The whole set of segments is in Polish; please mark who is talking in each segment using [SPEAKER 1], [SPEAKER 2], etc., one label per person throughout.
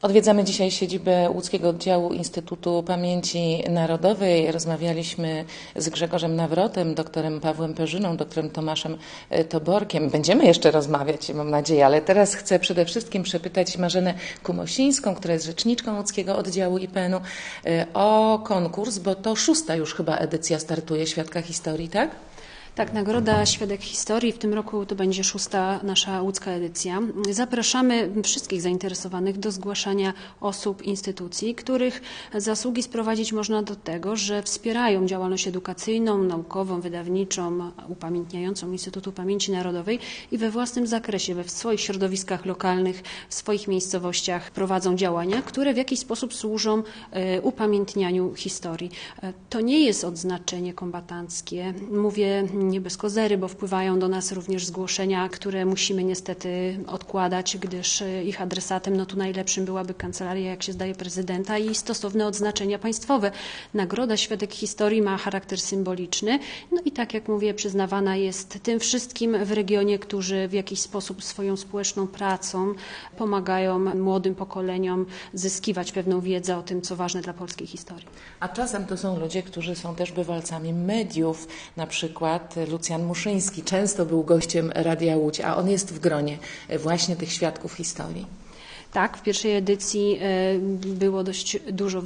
[SPEAKER 1] Odwiedzamy dzisiaj siedzibę Łódzkiego Oddziału Instytutu Pamięci Narodowej. Rozmawialiśmy z Grzegorzem Nawrotem, doktorem Pawłem Perzyną, doktorem Tomaszem Toborkiem. Będziemy jeszcze rozmawiać, mam nadzieję, ale teraz chcę przede wszystkim przepytać Marzenę Kumosińską, która jest rzeczniczką Łódzkiego Oddziału IPN-u, o konkurs, bo to 6. już chyba edycja startuje Świadka Historii, tak?
[SPEAKER 2] Tak, Nagroda Świadek Historii. W tym roku to będzie 6. nasza łódzka edycja. Zapraszamy wszystkich zainteresowanych do zgłaszania osób, instytucji, których zasługi sprowadzić można do tego, że wspierają działalność edukacyjną, naukową, wydawniczą, upamiętniającą Instytutu Pamięci Narodowej i we własnym zakresie, we swoich środowiskach lokalnych, w swoich miejscowościach prowadzą działania, które w jakiś sposób służą upamiętnianiu historii. To nie jest odznaczenie kombatanckie. Mówię nie bez kozery, bo wpływają do nas również zgłoszenia, które musimy niestety odkładać, gdyż ich adresatem tu najlepszym byłaby kancelaria, jak się zdaje, prezydenta i stosowne odznaczenia państwowe. Nagroda Świadek Historii ma charakter symboliczny, i tak jak mówię, przyznawana jest tym wszystkim w regionie, którzy w jakiś sposób swoją społeczną pracą pomagają młodym pokoleniom zyskiwać pewną wiedzę o tym, co ważne dla polskiej historii.
[SPEAKER 1] A czasem to są ludzie, którzy są też bywalcami mediów, na przykład Lucjan Muszyński często był gościem Radia Łódź, a on jest w gronie właśnie tych świadków historii.
[SPEAKER 2] Tak, w pierwszej edycji było dość dużo w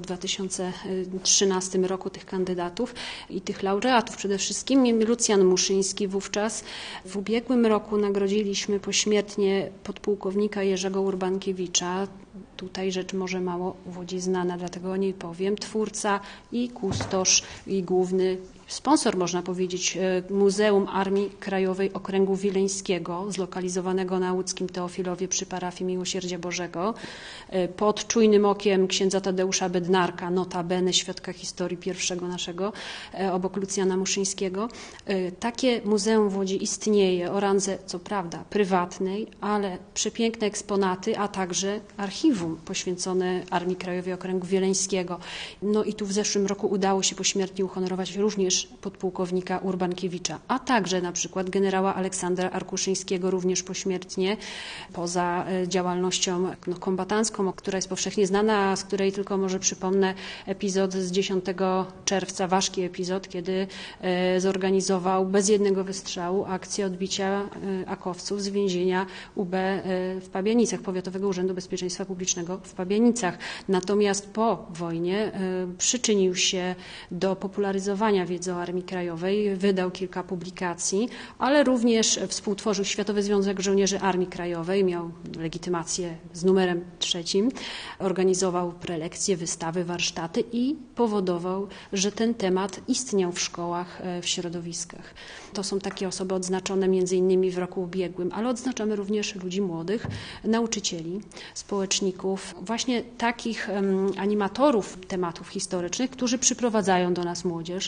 [SPEAKER 2] 2013 roku tych kandydatów i tych laureatów przede wszystkim. Lucjan Muszyński wówczas. W ubiegłym roku nagrodziliśmy pośmiertnie podpułkownika Jerzego Urbankiewicza. Tutaj rzecz może mało w Łodzi znana, dlatego o niej powiem. Twórca i kustosz i główny sponsor, można powiedzieć, Muzeum Armii Krajowej Okręgu Wileńskiego, zlokalizowanego na łódzkim Teofilowie przy parafii Miłosierdzia Bożego, pod czujnym okiem księdza Tadeusza Bednarka, notabene świadka historii pierwszego naszego, obok Lucjana Muszyńskiego. Takie muzeum w Łodzi istnieje o randze, co prawda, prywatnej, ale przepiękne eksponaty, a także archiwum poświęcone Armii Krajowej Okręgu Wileńskiego. I tu w zeszłym roku udało się pośmiertnie uhonorować również podpułkownika Urbankiewicza, a także na przykład generała Aleksandra Arkuszyńskiego również pośmiertnie, poza działalnością kombatancką, która jest powszechnie znana, a z której tylko może przypomnę epizod z 10 czerwca, ważki epizod, kiedy zorganizował bez jednego wystrzału akcję odbicia akowców z więzienia UB w Pabianicach, Powiatowego Urzędu Bezpieczeństwa Publicznego w Pabianicach. Natomiast po wojnie przyczynił się do popularyzowania wiedzy o Armii Krajowej, wydał kilka publikacji, ale również współtworzył Światowy Związek Żołnierzy Armii Krajowej, miał legitymację z numerem 3, organizował prelekcje, wystawy, warsztaty i powodował, że ten temat istniał w szkołach, w środowiskach. To są takie osoby odznaczone między innymi w roku ubiegłym, ale odznaczamy również ludzi młodych, nauczycieli, społeczników, właśnie takich animatorów tematów historycznych, którzy przyprowadzają do nas młodzież,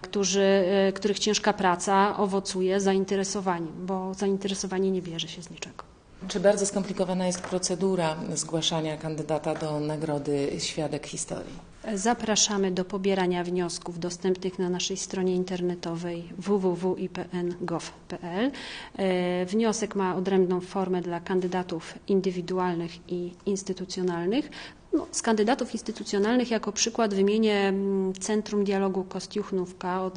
[SPEAKER 2] których ciężka praca owocuje zainteresowaniem, bo zainteresowanie nie bierze się z niczego.
[SPEAKER 1] Czy bardzo skomplikowana jest procedura zgłaszania kandydata do Nagrody Świadek Historii?
[SPEAKER 2] Zapraszamy do pobierania wniosków dostępnych na naszej stronie internetowej www.ipn.gov.pl. Wniosek ma odrębną formę dla kandydatów indywidualnych i instytucjonalnych. Z kandydatów instytucjonalnych jako przykład wymienię Centrum Dialogu Kostiuchnówka,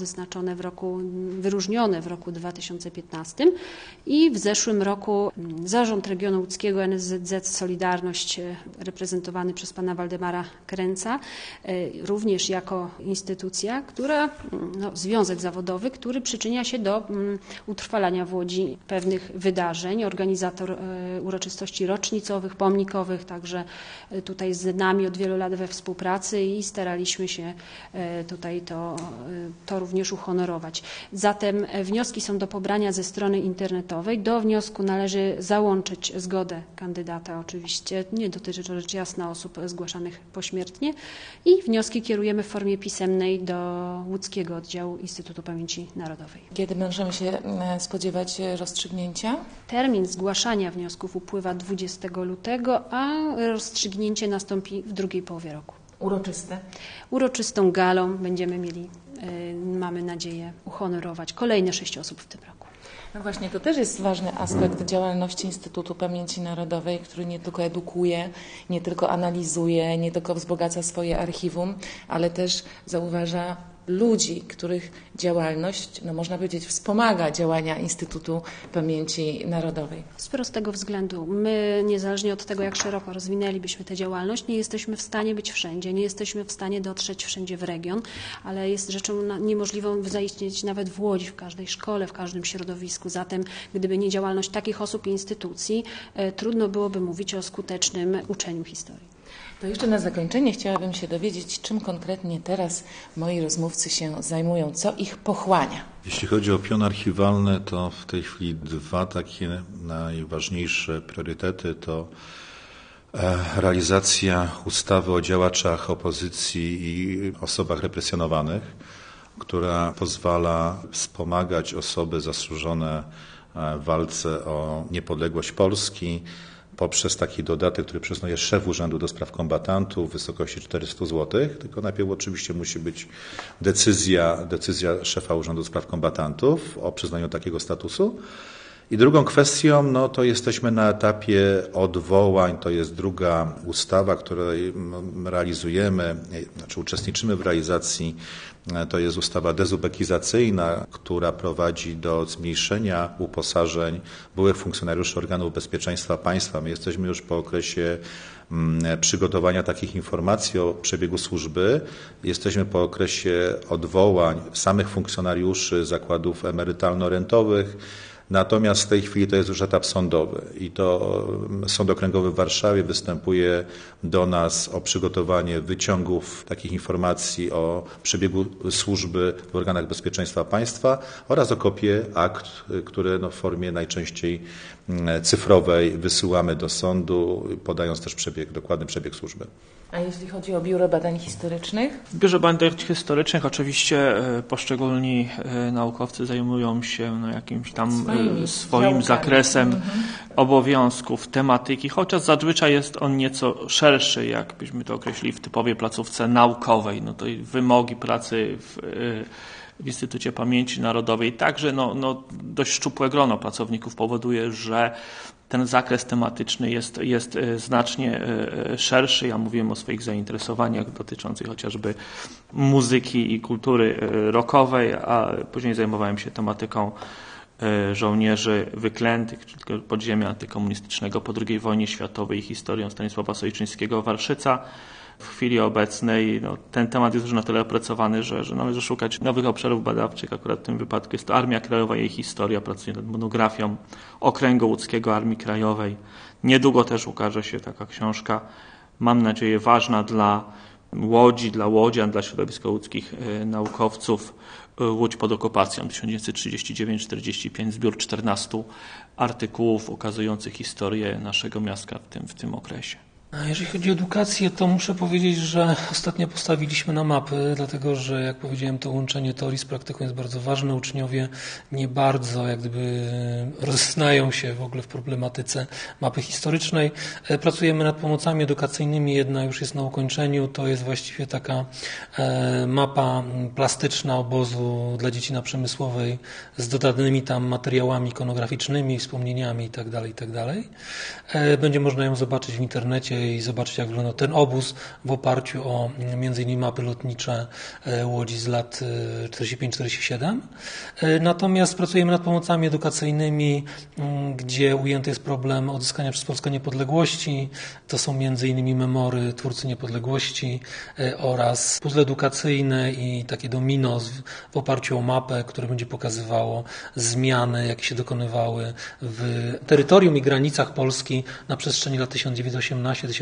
[SPEAKER 2] wyróżnione w roku 2015 i w zeszłym roku Zarząd Regionu Łódzkiego NSZZ Solidarność reprezentowany przez pana Waldemara Kręca, również jako instytucja, związek zawodowy, który przyczynia się do utrwalania w Łodzi pewnych wydarzeń, organizator uroczystości rocznicowych, pomnikowych, także tutaj z nami od wielu lat we współpracy i staraliśmy się tutaj to również uhonorować. Zatem wnioski są do pobrania ze strony internetowej. Do wniosku należy załączyć zgodę kandydata oczywiście. Nie dotyczy to rzecz jasna osób zgłaszanych pośmiertnie i wnioski kierujemy w formie pisemnej do Łódzkiego Oddziału Instytutu Pamięci Narodowej.
[SPEAKER 1] Kiedy możemy się spodziewać rozstrzygnięcia?
[SPEAKER 2] Termin zgłaszania wniosków upływa 20 lutego, a rozstrzygnięcie nastąpi w drugiej połowie roku.
[SPEAKER 1] Uroczyste?
[SPEAKER 2] Uroczystą galą będziemy mieli, mamy nadzieję, uhonorować kolejne 6 osób w tym roku.
[SPEAKER 1] No właśnie, to też jest ważny aspekt działalności Instytutu Pamięci Narodowej, który nie tylko edukuje, nie tylko analizuje, nie tylko wzbogaca swoje archiwum, ale też zauważa ludzi, których działalność, można powiedzieć, wspomaga działania Instytutu Pamięci Narodowej.
[SPEAKER 2] Z prostego względu. My, niezależnie od tego, jak szeroko rozwinęlibyśmy tę działalność, nie jesteśmy w stanie być wszędzie, nie jesteśmy w stanie dotrzeć wszędzie w region, ale jest rzeczą niemożliwą zaistnieć nawet w Łodzi, w każdej szkole, w każdym środowisku. Zatem, gdyby nie działalność takich osób i instytucji, trudno byłoby mówić o skutecznym uczeniu historii.
[SPEAKER 1] To jeszcze na zakończenie chciałabym się dowiedzieć, czym konkretnie teraz moi rozmówcy się zajmują, co ich pochłania.
[SPEAKER 3] Jeśli chodzi o pion archiwalny, to w tej chwili dwa takie najważniejsze priorytety to realizacja ustawy o działaczach opozycji i osobach represjonowanych, która pozwala wspomagać osoby zasłużone w walce o niepodległość Polski, poprzez taki dodatek, który przyznaje szef Urzędu do Spraw Kombatantów w wysokości 400 zł, tylko najpierw oczywiście musi być decyzja szefa Urzędu do Spraw Kombatantów o przyznaniu takiego statusu. I drugą kwestią, to jesteśmy na etapie odwołań, to jest druga ustawa, której realizujemy, uczestniczymy w realizacji, to jest ustawa dezubekizacyjna, która prowadzi do zmniejszenia uposażeń byłych funkcjonariuszy organów bezpieczeństwa państwa. My jesteśmy już po okresie przygotowania takich informacji o przebiegu służby. Jesteśmy po okresie odwołań samych funkcjonariuszy zakładów emerytalno-rentowych. Natomiast w tej chwili to jest już etap sądowy i to Sąd Okręgowy w Warszawie występuje do nas o przygotowanie wyciągów takich informacji o przebiegu służby w organach bezpieczeństwa państwa oraz o kopię akt, które w formie najczęściej cyfrowej wysyłamy do sądu, podając też dokładny przebieg służby.
[SPEAKER 1] A jeśli chodzi o Biuro Badań Historycznych?
[SPEAKER 4] W Biurze Badań Historycznych oczywiście poszczególni naukowcy zajmują się jakimś tam swoim zakresem obowiązków, tematyki, chociaż zazwyczaj jest on nieco szerszy, jakbyśmy to określili w typowej placówce naukowej. To wymogi pracy w Instytucie Pamięci Narodowej, także dość szczupłe grono pracowników powoduje, że ten zakres tematyczny jest znacznie szerszy. Ja mówiłem o swoich zainteresowaniach dotyczących chociażby muzyki i kultury rockowej, a później zajmowałem się tematyką żołnierzy wyklętych, czyli podziemia antykomunistycznego po II wojnie światowej i historią Stanisława Sojczyńskiego-Warszyca. W chwili obecnej ten temat jest już na tyle opracowany, że należy szukać nowych obszarów badawczych. Akurat w tym wypadku jest to Armia Krajowa i jej historia. Pracuję nad monografią Okręgu Łódzkiego Armii Krajowej. Niedługo też ukaże się taka książka, mam nadzieję ważna dla Łodzi, dla łodzian, dla środowiska łódzkich naukowców. Łódź pod okupacją 1939-45, zbiór 14 artykułów ukazujących historię naszego miasta w tym okresie.
[SPEAKER 5] Jeżeli chodzi o edukację, to muszę powiedzieć, że ostatnio postawiliśmy na mapy, dlatego że, jak powiedziałem, to łączenie teorii z praktyką jest bardzo ważne. Uczniowie nie bardzo rozznają się w ogóle w problematyce mapy historycznej. Pracujemy nad pomocami edukacyjnymi, jedna już jest na ukończeniu. To jest właściwie taka mapa plastyczna obozu dla dzieci na Przemysłowej z dodanymi tam materiałami ikonograficznymi, wspomnieniami itd. Będzie można ją zobaczyć w internecie i zobaczyć, jak wyglądał ten obóz w oparciu o m.in. mapy lotnicze Łodzi z lat 45-47. Natomiast pracujemy nad pomocami edukacyjnymi, gdzie ujęty jest problem odzyskania przez Polskę niepodległości. To są m.in. memory Twórcy Niepodległości oraz puzzle edukacyjne i takie domino w oparciu o mapę, które będzie pokazywało zmiany, jakie się dokonywały w terytorium i granicach Polski na przestrzeni lat 1918-1923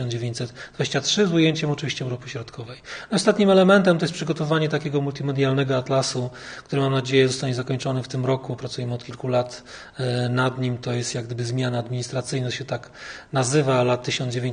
[SPEAKER 5] z ujęciem oczywiście Europy Środkowej. Ostatnim elementem to jest przygotowanie takiego multimedialnego atlasu, który mam nadzieję zostanie zakończony w tym roku. Pracujemy od kilku lat nad nim. To jest jak gdyby zmiana administracyjna, się tak nazywa, lat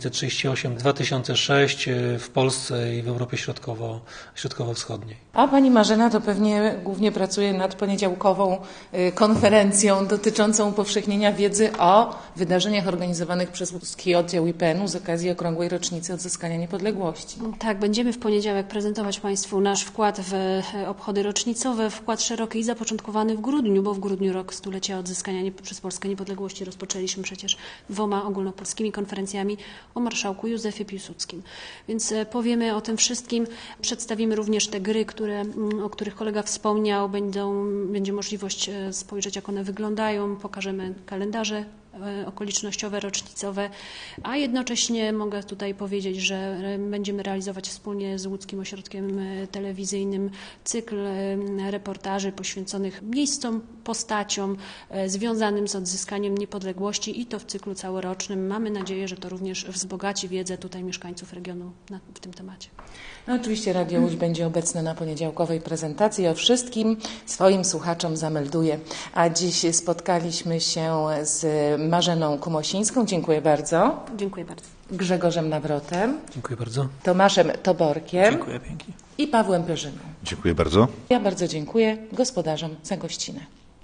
[SPEAKER 5] 1938-2006 w Polsce i w Europie Środkowo-Wschodniej.
[SPEAKER 1] A pani Marzena to pewnie głównie pracuje nad poniedziałkową konferencją dotyczącą upowszechnienia wiedzy o wydarzeniach organizowanych przez łódzki oddział IPN-u z okazji okazji okrągłej rocznicy odzyskania niepodległości.
[SPEAKER 2] Tak, będziemy w poniedziałek prezentować Państwu nasz wkład w obchody rocznicowe, wkład szeroki i zapoczątkowany w grudniu, bo w grudniu rok stulecia odzyskania przez Polskę niepodległości rozpoczęliśmy przecież 2 ogólnopolskimi konferencjami o marszałku Józefie Piłsudskim. Więc powiemy o tym wszystkim, przedstawimy również te gry, o których kolega wspomniał, będzie możliwość spojrzeć, jak one wyglądają, pokażemy kalendarze okolicznościowe, rocznicowe, a jednocześnie mogę tutaj powiedzieć, że będziemy realizować wspólnie z Łódzkim Ośrodkiem Telewizyjnym cykl reportaży poświęconych miejscom, postaciom związanym z odzyskaniem niepodległości i to w cyklu całorocznym. Mamy nadzieję, że to również wzbogaci wiedzę tutaj mieszkańców regionu w tym temacie.
[SPEAKER 1] No, oczywiście Radio Łódź będzie obecne na poniedziałkowej prezentacji. O wszystkim swoim słuchaczom zamelduję. A dziś spotkaliśmy się z Marzeną Kumosińską. Dziękuję bardzo.
[SPEAKER 2] Dziękuję bardzo.
[SPEAKER 1] Grzegorzem Nawrotem.
[SPEAKER 5] Dziękuję bardzo.
[SPEAKER 1] Tomaszem Toborkiem.
[SPEAKER 4] Dziękuję pięknie.
[SPEAKER 1] I Pawłem Perzyną.
[SPEAKER 3] Dziękuję bardzo.
[SPEAKER 1] Ja bardzo dziękuję gospodarzom za gościnę.